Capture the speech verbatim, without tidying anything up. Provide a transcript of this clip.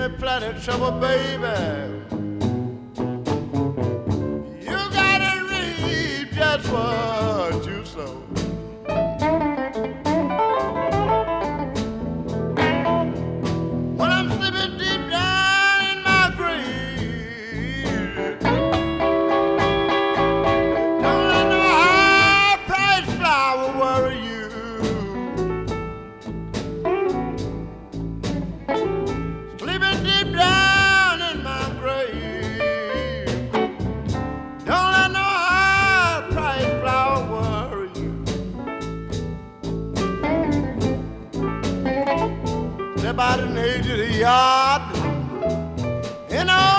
plenty trouble, baby. You gotta reap just what you sow. When I'm sleeping deep down in my grave, don't let no high-priced flower worry you. Sleeping deep down in my grave, don't let no high-priced flower worry you. Step out in the edge of the yard, you know.